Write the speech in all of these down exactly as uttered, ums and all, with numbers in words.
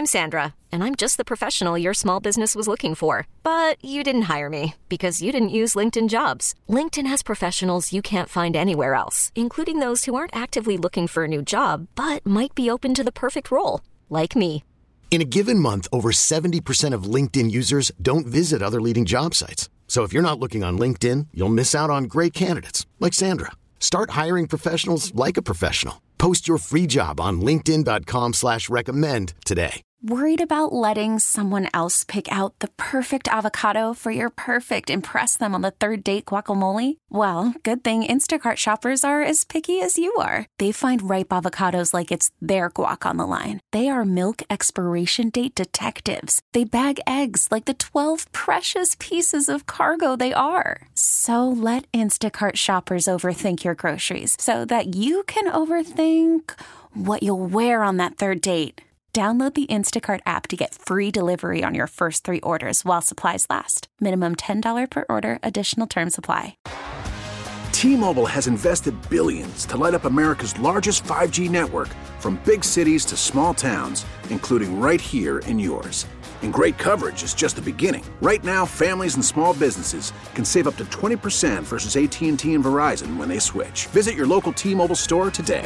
I'm Sandra, and I'm just the professional your small business was looking for. But you didn't hire me because you didn't use LinkedIn Jobs. LinkedIn has professionals you can't find anywhere else, including those who aren't actively looking for a new job, but might be open to the perfect role, like me. In a given month, over seventy percent of LinkedIn users don't visit other leading job sites. So if you're not looking on LinkedIn, you'll miss out on great candidates like Sandra. Start hiring professionals like a professional. Post your free job on linkedin.com slash recommend today. Worried about letting someone else pick out the perfect avocado for your perfect impress them on the third date guacamole? Well, good thing Instacart shoppers are as picky as you are. They find ripe avocados like it's their guac on the line. They are milk expiration date detectives. They bag eggs like the twelve precious pieces of cargo they are. So let Instacart shoppers overthink your groceries so that you can overthink what you'll wear on that third date. Download the Instacart app to get free delivery on your first three orders while supplies last. Minimum ten dollars per order. Additional terms apply. T-Mobile has invested billions to light up America's largest five G network, from big cities to small towns, including right here in yours. And great coverage is just the beginning. Right now, families and small businesses can save up to twenty percent versus A T and T and Verizon when they switch. Visit your local T-Mobile store today.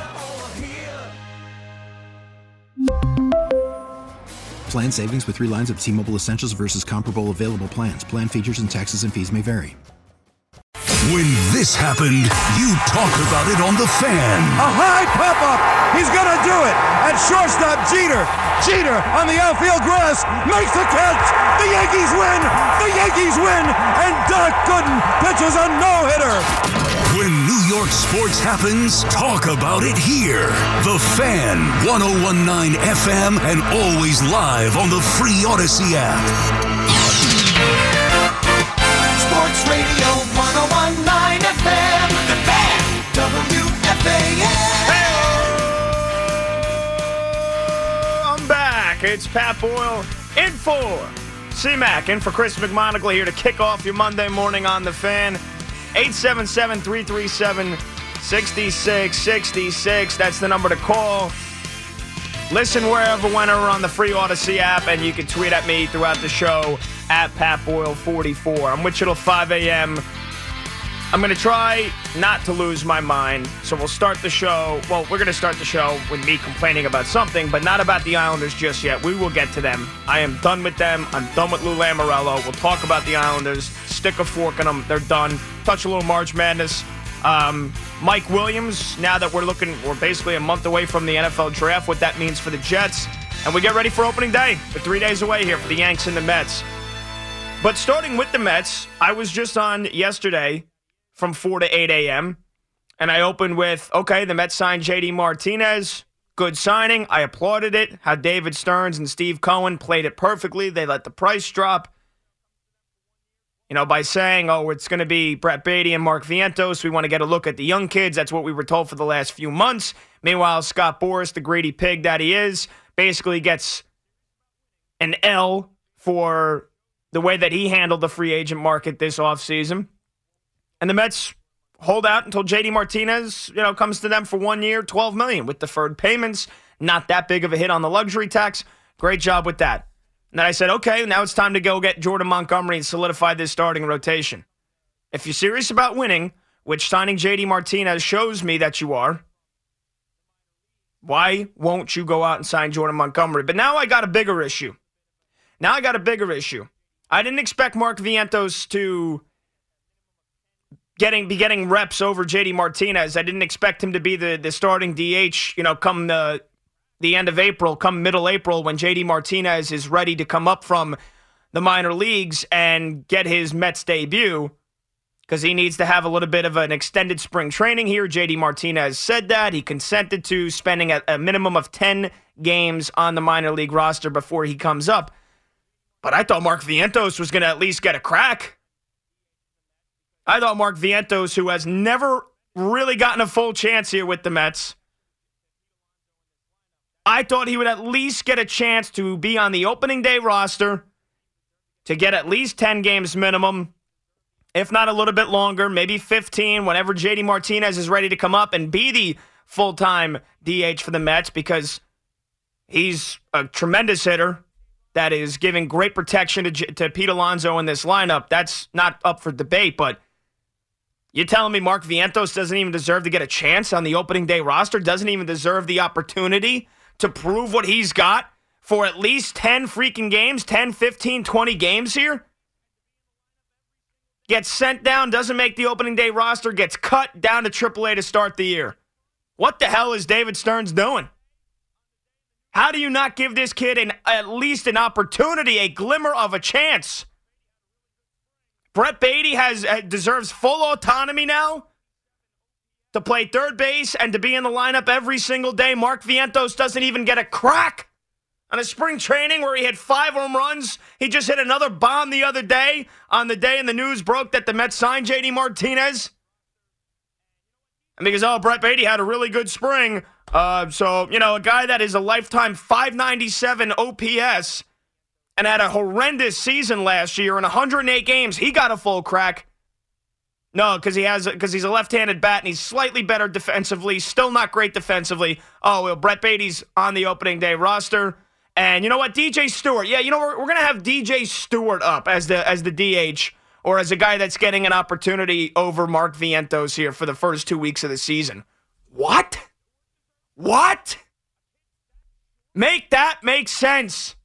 Plan savings with three lines of T-Mobile Essentials versus comparable available plans. Plan features and taxes and fees may vary. When this happened, you talk about it on The Fan. A high pop-up. He's going to do it. At shortstop, Jeter. Jeter on the outfield grass makes the catch. The Yankees win. The Yankees win. And Doc Gooden pitches a no-hitter. When New York sports happens, talk about it here. The Fan, one oh one point nine F M, and always live on the free Odyssey app. Sports Radio one oh one point nine F M, The Fan, W F A N. I'm back. It's Pat Boyle in for C-Mac, in for Chris McMonagle here to kick off your Monday morning on The Fan. eight seven seven, three three seven, six six six six. That's the number to call. Listen wherever, whenever on the free Odyssey app, and you can tweet at me throughout the show at Pat Boyle forty-four. I'm with you till five a.m. I'm going to try not to lose my mind, so we'll start the show. Well, we're going to start the show with me complaining about something, but not about the Islanders just yet. We will get to them. I am done with them. I'm done with Lou Lamoriello. We'll talk about the Islanders, stick a fork in them. They're done. Touch a little March Madness. Um, Mike Williams, now that we're looking, we're basically a month away from the N F L draft, what that means for the Jets. And we get ready for opening day. We're three days away here for the Yanks and the Mets. But starting with the Mets, I was just on yesterday from four to eight a.m., and I opened with, okay, the Mets signed J D Martinez. Good signing. I applauded it. How David Stearns and Steve Cohen played it perfectly. They let the price drop. You know, by saying, oh, it's going to be Brett Beatty and Mark Vientos. We want to get a look at the young kids. That's what we were told for the last few months. Meanwhile, Scott Boras, the greedy pig that he is, basically gets an L for the way that he handled the free agent market this offseason. And the Mets hold out until J D Martinez, you know, comes to them for one year, twelve million dollars with deferred payments. Not that big of a hit on the luxury tax. Great job with that. And then I said, okay, now it's time to go get Jordan Montgomery and solidify this starting rotation. If you're serious about winning, which signing J D Martinez shows me that you are, why won't you go out and sign Jordan Montgomery? But now I got a bigger issue. Now I got a bigger issue. I didn't expect Mark Vientos to getting be getting reps over J D Martinez. I didn't expect him to be the, the starting D H, you know, come the the end of April, come middle April, when J D Martinez is ready to come up from the minor leagues and get his Mets debut, because he needs to have a little bit of an extended spring training here. J D Martinez said that. He consented to spending a, a minimum of ten games on the minor league roster before he comes up. But I thought Mark Vientos was going to at least get a crack. I thought Mark Vientos, who has never really gotten a full chance here with the Mets, I thought he would at least get a chance to be on the opening day roster, to get at least ten games minimum, if not a little bit longer, maybe fifteen, whenever J D Martinez is ready to come up and be the full-time D H for the Mets, because He's a tremendous hitter that is giving great protection to, to Pete Alonso in this lineup. That's not up for debate, but you're telling me Mark Vientos doesn't even deserve to get a chance on the opening day roster, doesn't even deserve the opportunity to prove what he's got for at least ten freaking games, ten, fifteen, twenty games here? Gets sent down, doesn't make the opening day roster, gets cut down to triple A to start the year. What the hell is David Stearns doing? How do you not give this kid an, at least an opportunity, a glimmer of a chance? Brett Baty has uh, deserves full autonomy now to play third base and to be in the lineup every single day. Mark Vientos doesn't even get a crack on a spring training where he hit five home runs. He just hit another bomb the other day on the day and the news broke that the Mets signed J D Martinez. And because, oh, Brett Baty had a really good spring. Uh, so, you know, a guy that is a lifetime five ninety-seven O P S and had a horrendous season last year in one hundred eight games, he got a full crack. No, because he has because he's a left-handed bat and he's slightly better defensively, still not great defensively. Oh, well, Brett Baty's on the opening day roster. And you know what? D J Stewart. Yeah, you know, we're, we're going to have D J Stewart up as the as the D H or as a guy that's getting an opportunity over Mark Vientos here for the first two weeks of the season. What? What? Make that make sense.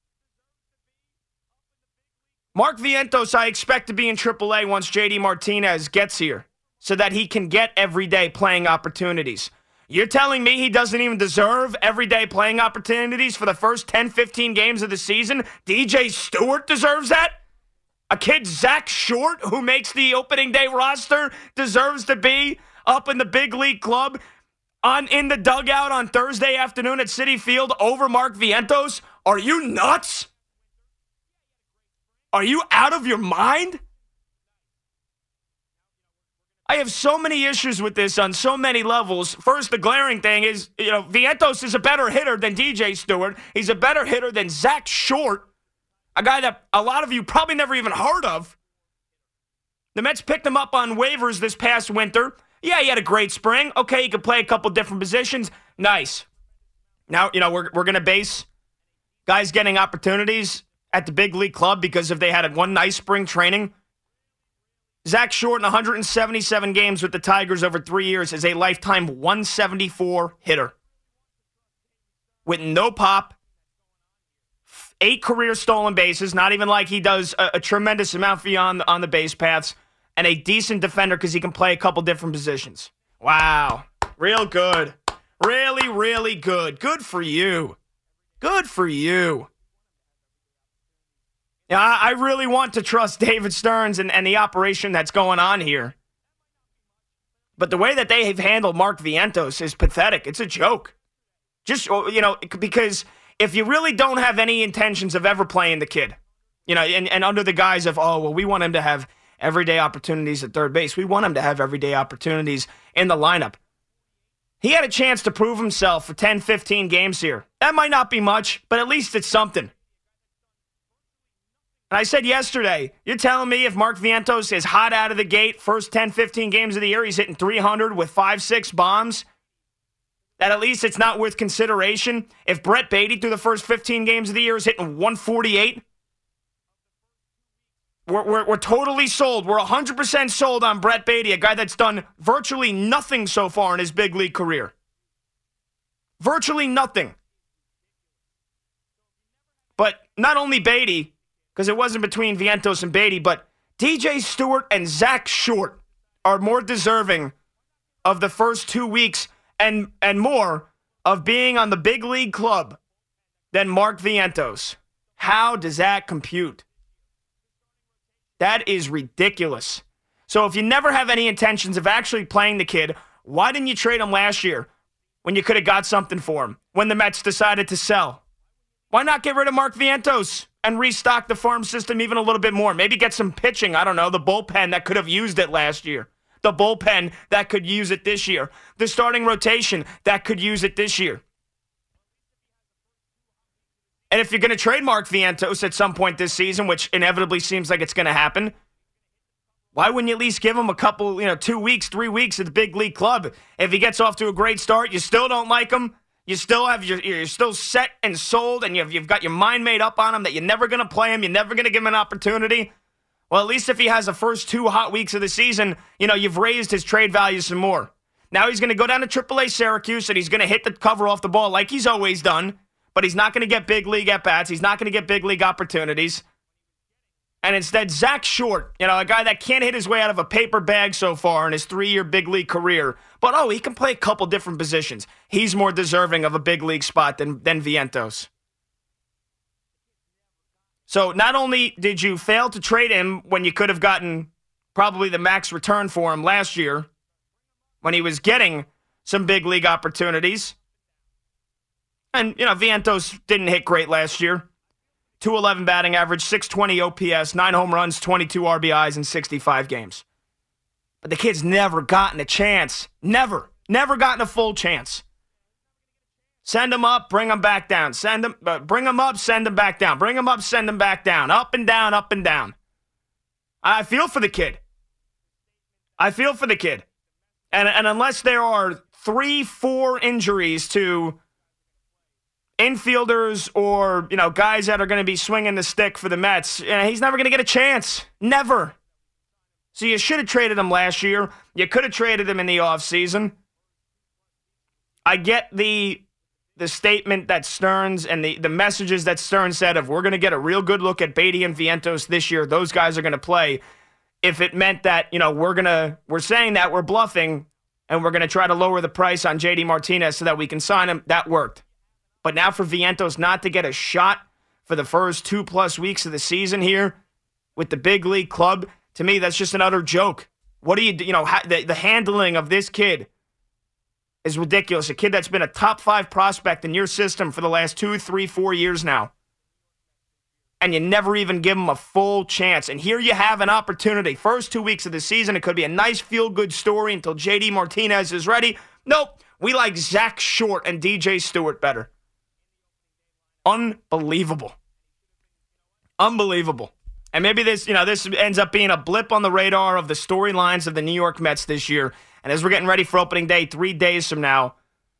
Mark Vientos, I expect to be in triple A once J D Martinez gets here so that he can get everyday playing opportunities. You're telling me he doesn't even deserve everyday playing opportunities for the first ten, fifteen games of the season? D J Stewart deserves that? A kid, Zach Short, who makes the opening day roster, deserves to be up in the big league club on in the dugout on Thursday afternoon at Citi Field over Mark Vientos? Are you nuts? Are you out of your mind? I have so many issues with this on so many levels. First, the glaring thing is, you know, Vientos is a better hitter than D J Stewart. He's a better hitter than Zach Short, a guy that a lot of you probably never even heard of. The Mets picked him up on waivers this past winter. Yeah, he had a great spring. Okay, he could play a couple different positions. Nice. Now, you know, we're we're going to base guys getting opportunities at the big league club because if they had one nice spring training. Zach Short in one hundred seventy-seven games with the Tigers over three years is a lifetime one seventy-four hitter. With no pop, eight career stolen bases, not even like he does a, a tremendous amount beyond on the base paths, and a decent defender because he can play a couple different positions. Wow. Real good. Really, really good. Good for you. Good for you. Yeah, I really want to trust David Stearns and, and the operation that's going on here. But the way that they have handled Mark Vientos is pathetic. It's a joke. Just, you know, because if you really don't have any intentions of ever playing the kid, you know, and, and under the guise of, oh, well, we want him to have everyday opportunities at third base. We want him to have everyday opportunities in the lineup. He had a chance to prove himself for ten, fifteen games here. That might not be much, but at least it's something. And I said yesterday, you're telling me if Mark Vientos is hot out of the gate, first ten, fifteen games of the year, he's hitting three hundred with five, six bombs, that at least it's not worth consideration? If Brett Baty through the first fifteen games of the year is hitting one forty-eight, we're, we're, we're totally sold. We're one hundred percent sold on Brett Baty, a guy that's done virtually nothing so far in his big league career. Virtually nothing. But not only Baty, because it wasn't between Vientos and Baty, but D J Stewart and Zach Short are more deserving of the first two weeks and, and more of being on the big league club than Mark Vientos. How does that compute? That is ridiculous. So if you never have any intentions of actually playing the kid, why didn't you trade him last year when you could have got something for him, when the Mets decided to sell? Why not get rid of Mark Vientos and restock the farm system even a little bit more? Maybe get some pitching. I don't know, the bullpen that could have used it last year. The bullpen that could use it this year. The starting rotation that could use it this year. And if you're going to trade Mark Vientos at some point this season, which inevitably seems like it's going to happen, why wouldn't you at least give him a couple, you know, two weeks, three weeks at the big league club? If he gets off to a great start, you still don't like him, You still have your, you're still set and sold, and you've, you've got your mind made up on him that you're never going to play him, you're never going to give him an opportunity. Well, at least if he has the first two hot weeks of the season, you know, you've raised his trade value some more. Now he's going to go down to triple A Syracuse, and he's going to hit the cover off the ball like he's always done, but he's not going to get big league at-bats. He's not going to get big league opportunities. And instead, Zach Short, you know, a guy that can't hit his way out of a paper bag so far in his three-year big league career, but, oh, he can play a couple different positions. He's more deserving of a big league spot than, than Vientos. So not only did you fail to trade him when you could have gotten probably the max return for him last year when he was getting some big league opportunities, and, you know, Vientos didn't hit great last year. two eleven batting average, six twenty O P S, nine home runs, twenty-two R B Is in sixty-five games. But the kid's never gotten a chance. Never. Never gotten a full chance. Send him up, bring him back down. Send him, uh, bring him up, send him back down. Bring him up, send him back down. Up and down, up and down. I feel for the kid. I feel for the kid. And, and unless there are three, four injuries to infielders or, you know, guys that are going to be swinging the stick for the Mets, you know, he's never going to get a chance. Never. So you should have traded him last year. You could have traded him in the offseason. I get the the statement that Stearns and the, the messages that Stearns said of we're going to get a real good look at Beatty and Vientos this year. Those guys are going to play. If it meant that, you know, we're going to, we're saying that we're bluffing and we're going to try to lower the price on J D Martinez so that we can sign him, that worked. But now for Vientos not to get a shot for the first two plus weeks of the season here with the big league club, to me, that's just an utter joke. What do you do? You know, ha- the, the handling of this kid is ridiculous. A kid that's been a top five prospect in your system for the last two, three, four years now. And you never even give him a full chance. And here you have an opportunity. First two weeks of the season, it could be a nice feel-good story until J D Martinez is ready. Nope. We like Zach Short and D J Stewart better. Unbelievable. Unbelievable. And maybe this, you know, this ends up being a blip on the radar of the storylines of the New York Mets this year. And as we're getting ready for opening day three days from now,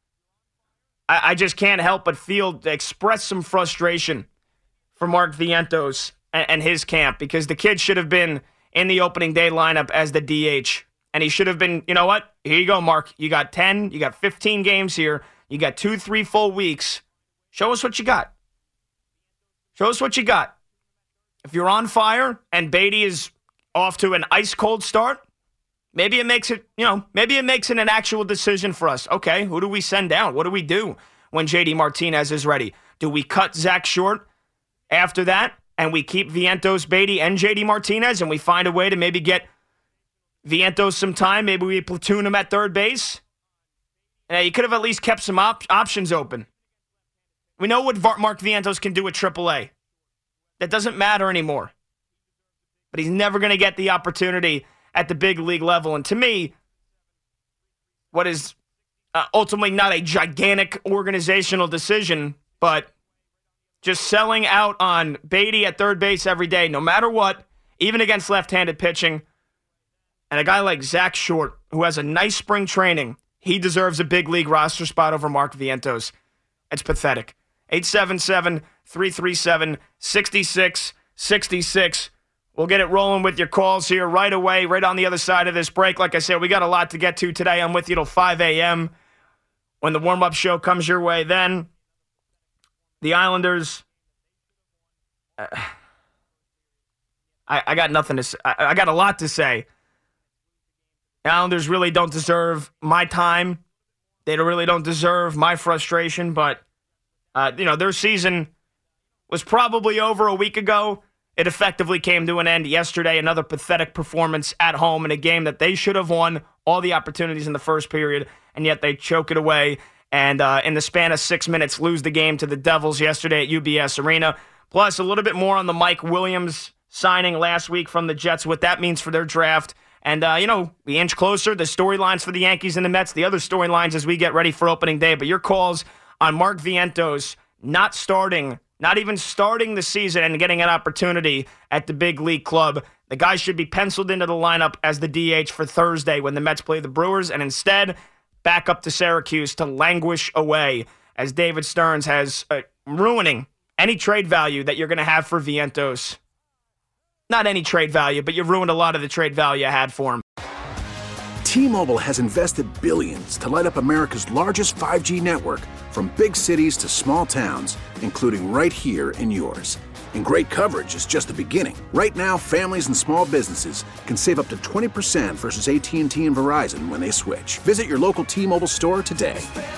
I, I just can't help but feel, express some frustration for Mark Vientos and, and his camp, because the kid should have been in the opening day lineup as the D H. And he should have been, you know what? Here you go, Mark. You got ten, you got fifteen games here. You got two, three full weeks. Show us what you got. Show us what you got. If you're on fire and Beatty is off to an ice-cold start, maybe it makes it, you know, maybe it makes it an actual decision for us. Okay, who do we send down? What do we do when J D Martinez is ready? Do we cut Zach Short after that and we keep Vientos, Beatty, and J D Martinez and we find a way to maybe get Vientos some time? Maybe we platoon him at third base? And you could have at least kept some op- options open. We know what Mark Vientos can do at triple A. That doesn't matter anymore. But he's never going to get the opportunity at the big league level. And to me, what is uh, ultimately not a gigantic organizational decision, but just selling out on Beatty at third base every day, no matter what, even against left-handed pitching. And a guy like Zach Short, who has a nice spring training, he deserves a big league roster spot over Mark Vientos. It's pathetic. eight seven seven, three three seven, six six six six. We'll get it rolling with your calls here right away, right on the other side of this break. Like I said, we got a lot to get to today. I'm with you till five a.m. when the warm-up show comes your way. Then the Islanders, uh, I, I got nothing to say. I, I got a lot to say. The Islanders really don't deserve my time. They don't, really don't deserve my frustration, but Uh, you know, their season was probably over a week ago. It effectively came to an end yesterday. Another pathetic performance at home in a game that they should have won all the opportunities in the first period, and yet they choke it away. And uh, in the span of six minutes, lose the game to the Devils yesterday at U B S Arena. Plus, a little bit more on the Mike Williams signing last week from the Jets, what that means for their draft. And, uh, you know, we inch closer. The storylines for the Yankees and the Mets, the other storylines as we get ready for opening day. But your calls on Mark Vientos not starting, not even starting the season and getting an opportunity at the big league club. The guy should be penciled into the lineup as the D H for Thursday when the Mets play the Brewers, and instead back up to Syracuse to languish away as David Stearns has uh, ruining any trade value that you're going to have for Vientos. Not any trade value, but you ruined a lot of the trade value I had for him. T-Mobile has invested billions to light up America's largest five G network, from big cities to small towns, including right here in yours. And great coverage is just the beginning. Right now, families and small businesses can save up to twenty percent versus A T and T and Verizon when they switch. Visit your local T-Mobile store today.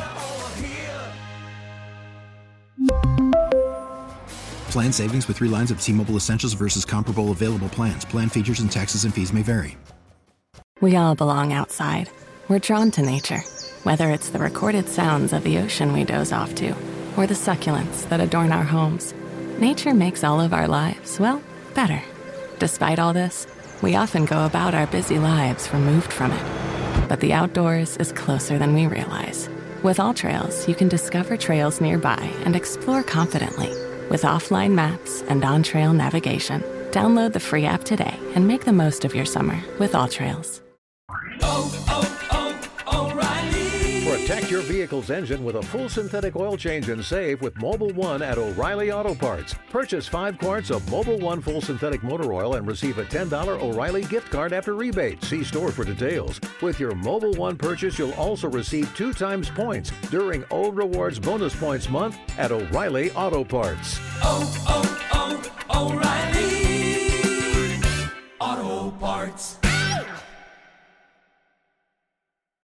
Plan savings with three lines of T-Mobile Essentials versus comparable available plans. Plan features and taxes and fees may vary. We all belong outside. We're drawn to nature, whether it's the recorded sounds of the ocean we doze off to, or the succulents that adorn our homes. Nature makes all of our lives, well, better. Despite all this, we often go about our busy lives removed from it. But the outdoors is closer than we realize. With AllTrails, you can discover trails nearby and explore confidently. With offline maps and on-trail navigation, download the free app today and make the most of your summer with AllTrails. Oh, oh, oh, O'Reilly! Protect your vehicle's engine with a full synthetic oil change and save with Mobil one at O'Reilly Auto Parts. Purchase five quarts of Mobil one full synthetic motor oil and receive a ten dollars O'Reilly gift card after rebate. See store for details. With your Mobil one purchase, you'll also receive two times points during O Rewards Bonus Points Month at O'Reilly Auto Parts. Oh, oh, oh, O'Reilly Auto Parts.